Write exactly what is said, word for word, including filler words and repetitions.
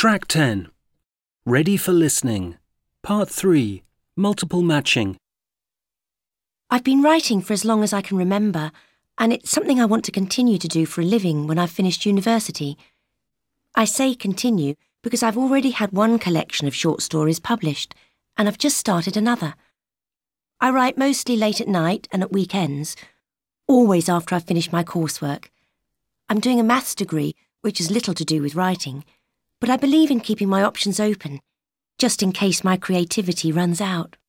Track ten. Ready for listening. Part three. Multiple matching. I've been writing for as long as I can remember, and it's something I want to continue to do for a living when I've finished university. I say continue because I've already had one collection of short stories published, and I've just started another. I write mostly late at night and at weekends, always after I've finished my coursework. I'm doing a maths degree, which has little to do with writing, but I believe in keeping my options open, just in case my creativity runs out.